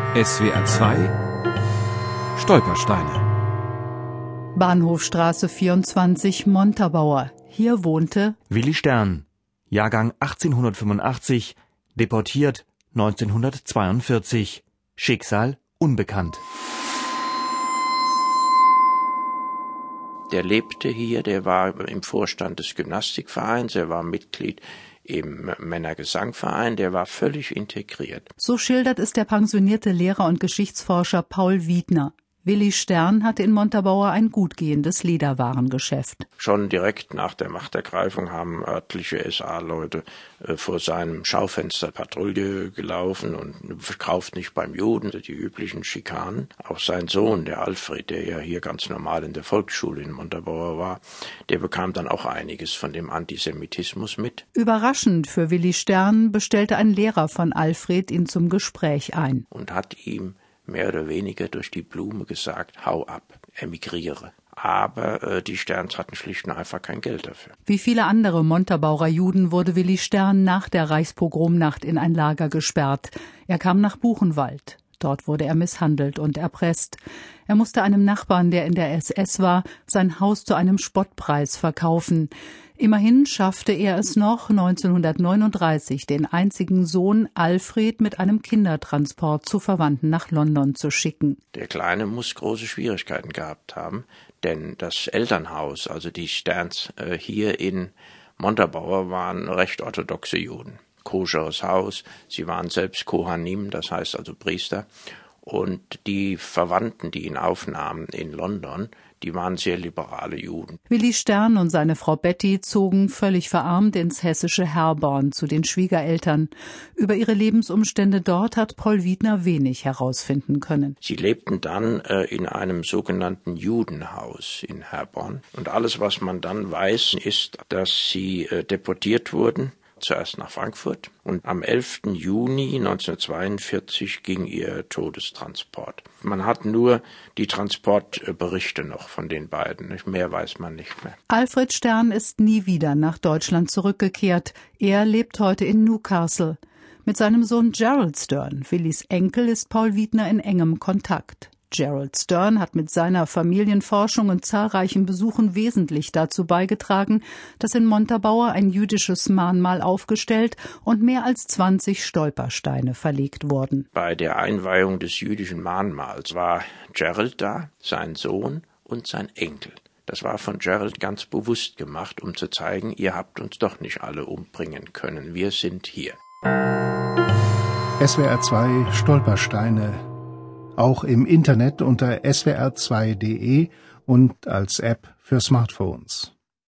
SWR 2 Stolpersteine. Bahnhofstraße 24, Montabaur. Hier wohnte Willi Stern, Jahrgang 1885, deportiert 1942, Schicksal unbekannt. Der lebte hier, der war im Vorstand des Gymnastikvereins, er war Mitglied im Männergesangverein, der war völlig integriert. So schildert es der pensionierte Lehrer und Geschichtsforscher Paul Wiedner. Willi Stern hatte in Montabaur ein gut gehendes Lederwarengeschäft. Schon direkt nach der Machtergreifung haben örtliche SA-Leute vor seinem Schaufenster Patrouille gelaufen und verkauft nicht beim Juden, die üblichen Schikanen. Auch sein Sohn, der Alfred, der ja hier ganz normal in der Volksschule in Montabaur war, der bekam dann auch einiges von dem Antisemitismus mit. Überraschend für Willi Stern bestellte ein Lehrer von Alfred ihn zum Gespräch ein. Und hat ihm mehr oder weniger durch die Blume gesagt, hau ab, emigriere. Aber die Sterns hatten schlicht und einfach kein Geld dafür. Wie viele andere Montabaurer Juden wurde Willi Stern nach der Reichspogromnacht in ein Lager gesperrt. Er kam nach Buchenwald. Dort wurde er misshandelt und erpresst. Er musste einem Nachbarn, der in der SS war, sein Haus zu einem Spottpreis verkaufen. Immerhin schaffte er es noch, 1939 den einzigen Sohn Alfred mit einem Kindertransport zu Verwandten nach London zu schicken. Der Kleine muss große Schwierigkeiten gehabt haben, denn das Elternhaus, also die Sterns hier in Montabaur, waren recht orthodoxe Juden. Koscheres Haus, sie waren selbst Kohanim, das heißt also Priester. Und die Verwandten, die ihn aufnahmen in London, die waren sehr liberale Juden. Willi Stern und seine Frau Betty zogen völlig verarmt ins hessische Herborn zu den Schwiegereltern. Über ihre Lebensumstände dort hat Paul Wiedner wenig herausfinden können. Sie lebten dann in einem sogenannten Judenhaus in Herborn. Und alles, was man dann weiß, ist, dass sie deportiert wurden. Zuerst nach Frankfurt und am 11. Juni 1942 ging ihr Todestransport. Man hat nur die Transportberichte noch von den beiden, mehr weiß man nicht mehr. Alfred Stern ist nie wieder nach Deutschland zurückgekehrt. Er lebt heute in Newcastle. Mit seinem Sohn Gerald Stern, Willis Enkel, ist Paul Wiedner in engem Kontakt. Gerald Stern hat mit seiner Familienforschung und zahlreichen Besuchen wesentlich dazu beigetragen, dass in Montabaur ein jüdisches Mahnmal aufgestellt und mehr als 20 Stolpersteine verlegt wurden. Bei der Einweihung des jüdischen Mahnmals war Gerald da, sein Sohn und sein Enkel. Das war von Gerald ganz bewusst gemacht, um zu zeigen, ihr habt uns doch nicht alle umbringen können, wir sind hier. SWR 2 Stolpersteine. Auch im Internet unter swr2.de und als App für Smartphones.